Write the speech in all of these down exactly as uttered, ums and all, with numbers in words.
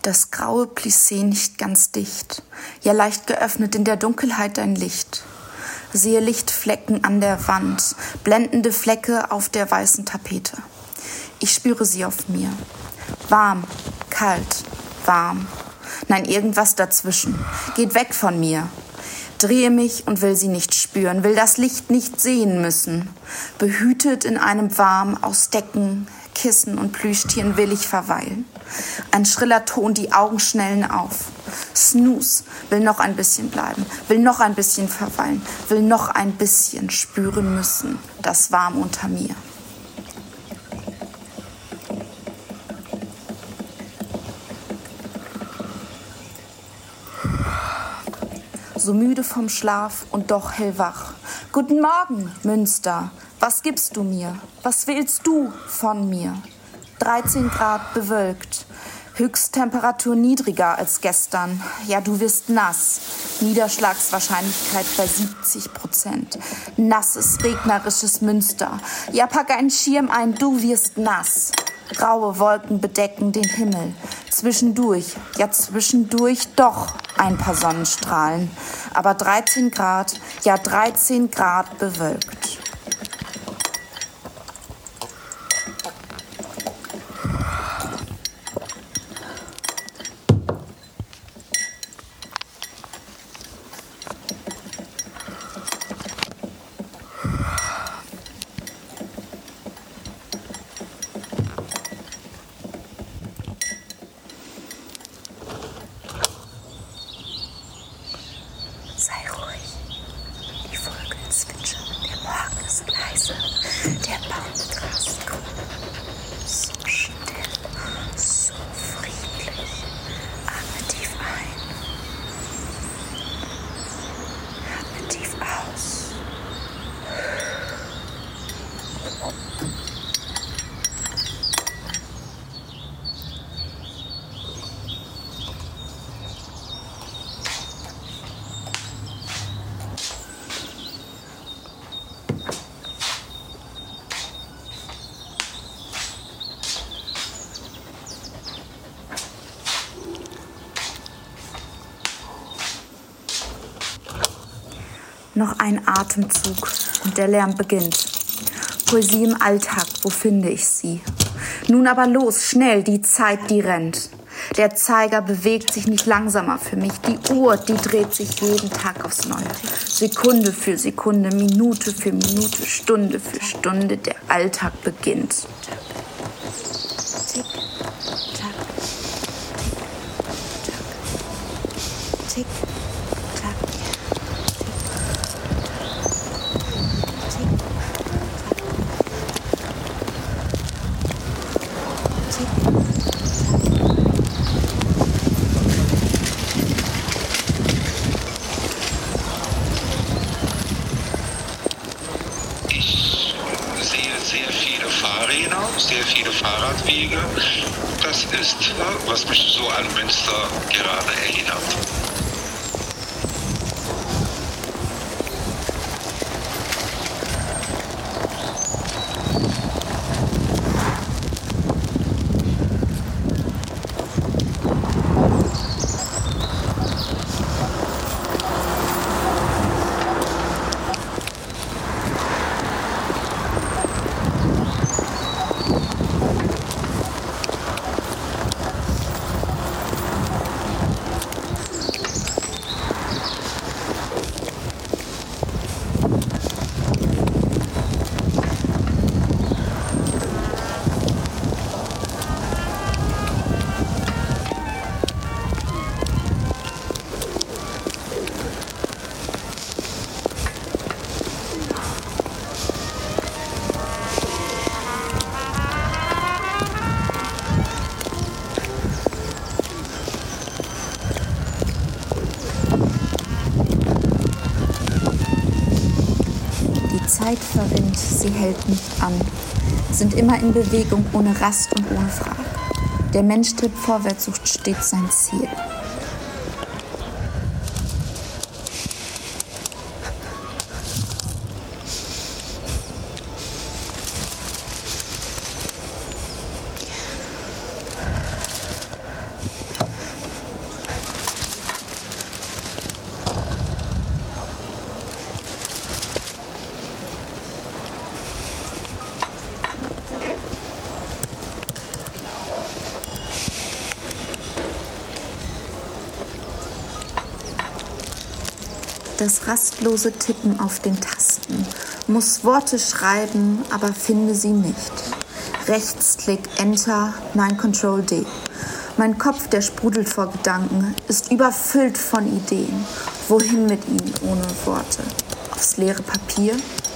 Das graue Plissé nicht ganz dicht, ja leicht geöffnet in der Dunkelheit dein Licht. Sehe Lichtflecken an der Wand, blendende Flecke auf der weißen Tapete. Ich spüre sie auf mir. Warm, kalt, warm. Nein, irgendwas dazwischen. Geht weg von mir. Drehe mich und will sie nicht spüren, will das Licht nicht sehen müssen. Behütet in einem Warm aus Decken, Kissen und Plüschtieren will ich verweilen. Ein schriller Ton, die Augen schnellen auf. Snooze, will noch ein bisschen bleiben, will noch ein bisschen verweilen, will noch ein bisschen spüren müssen, das Warm unter mir. So müde vom Schlaf und doch hellwach. Guten Morgen, Münster. Was gibst du mir? Was willst du von mir? dreizehn Grad bewölkt. Höchsttemperatur niedriger als gestern. Ja, du wirst nass. Niederschlagswahrscheinlichkeit bei siebzig Prozent. Nasses, regnerisches Münster. Ja, pack einen Schirm ein, du wirst nass. Graue Wolken bedecken den Himmel. Zwischendurch, ja zwischendurch doch ein paar Sonnenstrahlen. Aber dreizehn Grad, ja dreizehn Grad bewölkt. Sei ruhig, die Vögel zwitschern, der Morgen ist leise, der Baum rast grün. So still, so friedlich. Atme tief ein, atme tief aus. Noch ein Atemzug und der Lärm beginnt. Poesie im Alltag, wo finde ich sie? Nun aber los, schnell, die Zeit, die rennt. Der Zeiger bewegt sich nicht langsamer für mich. Die Uhr, die dreht sich jeden Tag aufs Neue. Sekunde für Sekunde, Minute für Minute, Stunde für Stunde, der Alltag beginnt. Tick, tack, tick, tack, tick, tack. Sehr viele Fahrräder, sehr viele Fahrradwege. Das ist, was mich so an Münster gerade erinnert. Zeit verrinnt, sie hält nicht an, sind immer in Bewegung, ohne Rast und ohne Frage. Der Mensch tritt vorwärts, sucht stets sein Ziel. Das rastlose Tippen auf den Tasten, muss Worte schreiben, aber finde sie nicht. Rechtsklick, Enter, nein, Control D. Mein Kopf, der sprudelt vor Gedanken, ist überfüllt von Ideen. Wohin mit ihnen ohne Worte? Aufs leere Papier?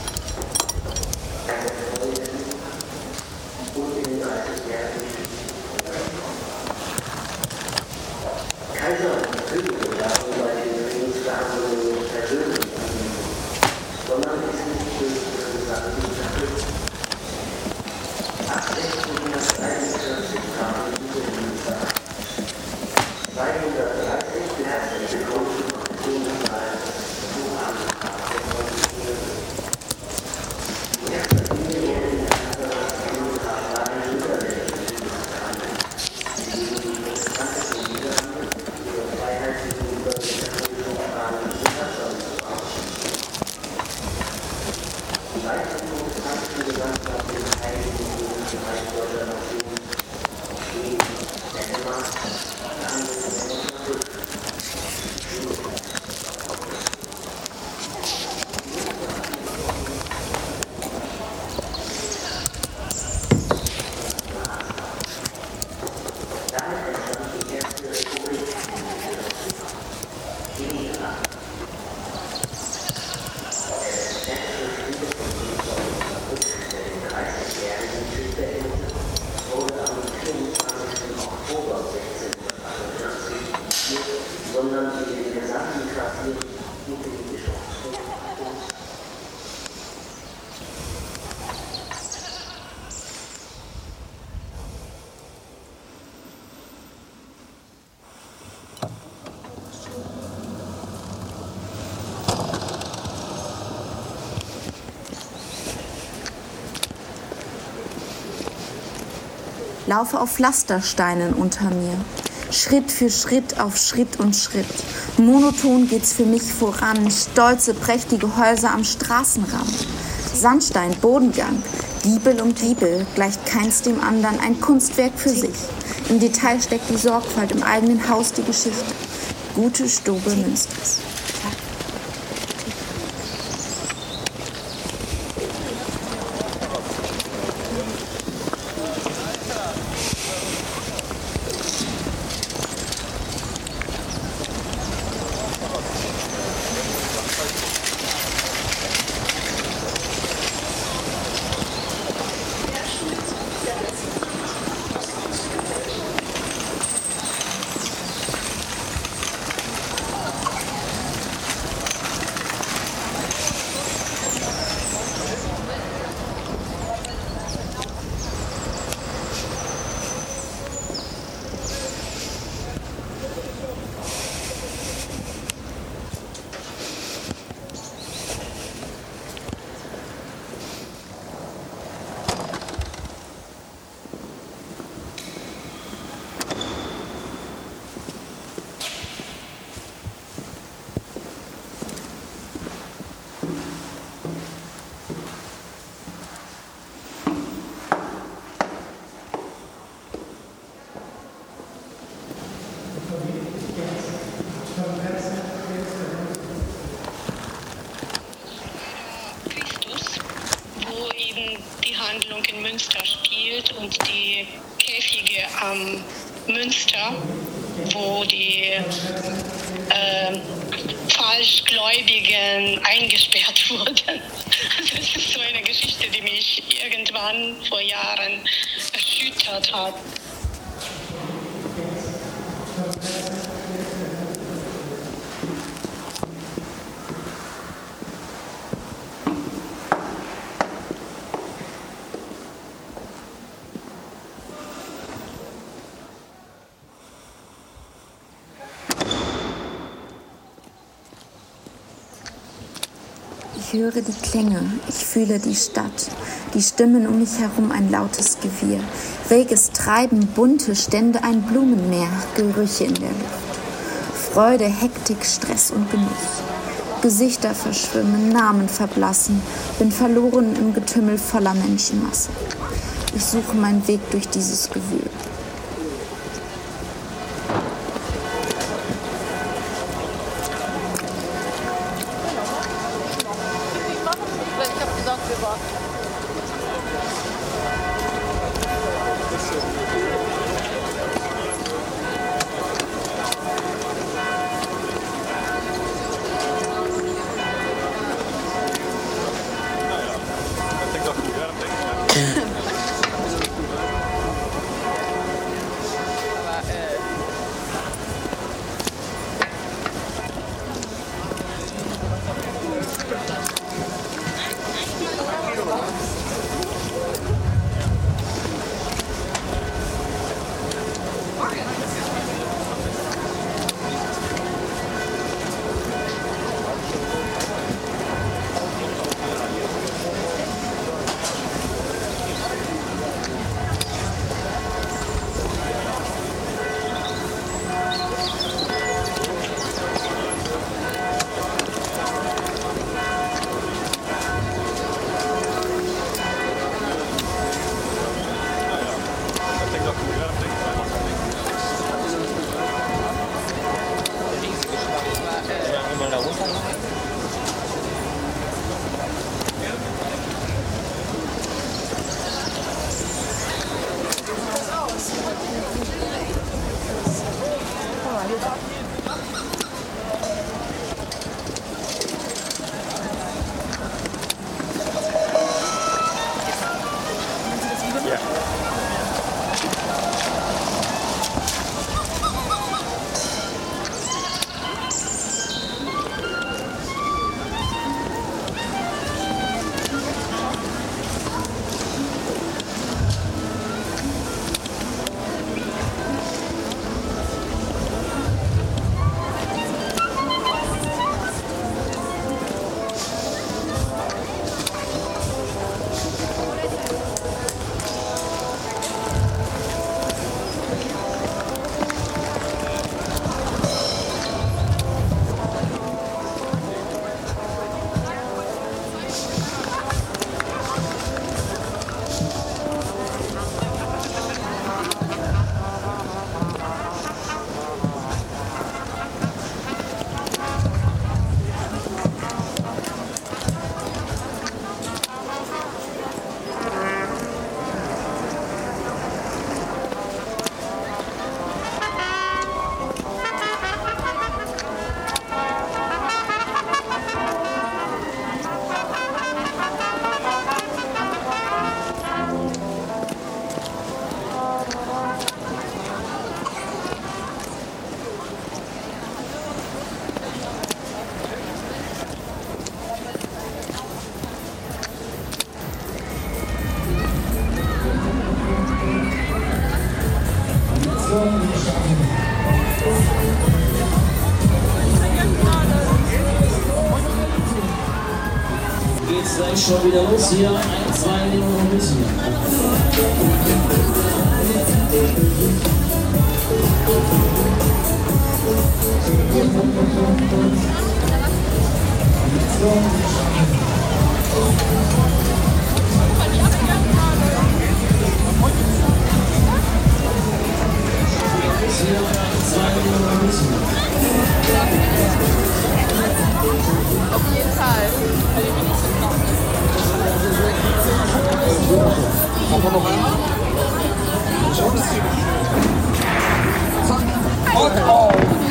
Laufe auf Pflastersteinen unter mir. Schritt für Schritt auf Schritt und Schritt. Monoton geht's für mich voran. Stolze, prächtige Häuser am Straßenrand. Sandstein, Bodengang. Giebel um Giebel gleicht keins dem anderen. Ein Kunstwerk für sich. Im Detail steckt die Sorgfalt, im eigenen Haus die Geschichte. Gute Stube Münsters. in Münster spielt und die Käfige am Münster, wo die äh, Falschgläubigen eingesperrt wurden. Also es ist so eine Geschichte, die mich irgendwann vor Jahren erschüttert hat. Ich höre die Klänge, ich fühle die Stadt, die Stimmen um mich herum ein lautes Gewirr, reges Treiben, bunte Stände, ein Blumenmeer, Gerüche in der Luft, Freude, Hektik, Stress und Genuss. Gesichter verschwimmen, Namen verblassen, bin verloren im Getümmel voller Menschenmasse. Ich suche meinen Weg durch dieses Gewühl. Geht's gleich schon wieder los hier. Ein, zwei Minuten noch ein bisschen. Auf jeden Fall. Haben wir noch einmal? Und oh!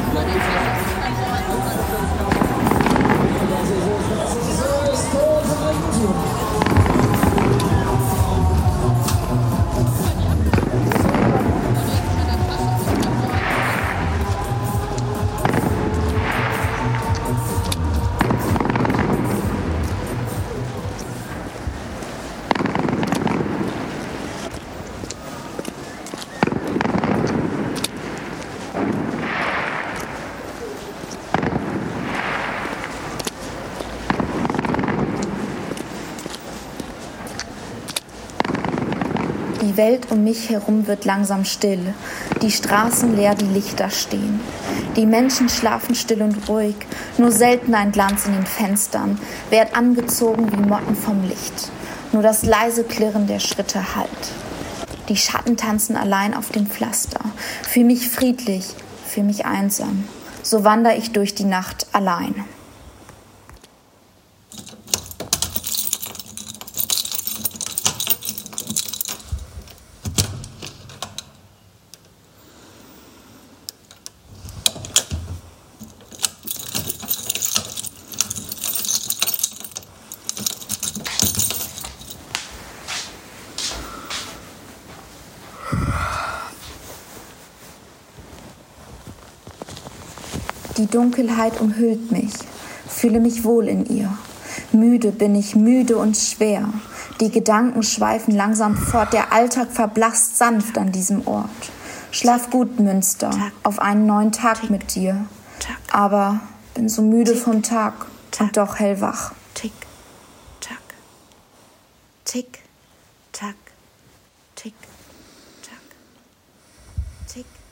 Die Welt um mich herum wird langsam still, die Straßen leer, die Lichter stehen. Die Menschen schlafen still und ruhig, nur selten ein Glanz in den Fenstern, werd angezogen wie Motten vom Licht. Nur das leise Klirren der Schritte hallt. Die Schatten tanzen allein auf dem Pflaster, fühl mich friedlich, fühl mich einsam. So wander ich durch die Nacht allein. Die Dunkelheit umhüllt mich, fühle mich wohl in ihr. Müde bin ich, müde und schwer. Die Gedanken schweifen langsam fort, der Alltag verblasst sanft an diesem Ort. Schlaf gut, Münster, auf einen neuen Tag mit dir. Aber bin so müde vom Tag und doch hellwach. Tick, tack, tick, tack, tick, tack, tick.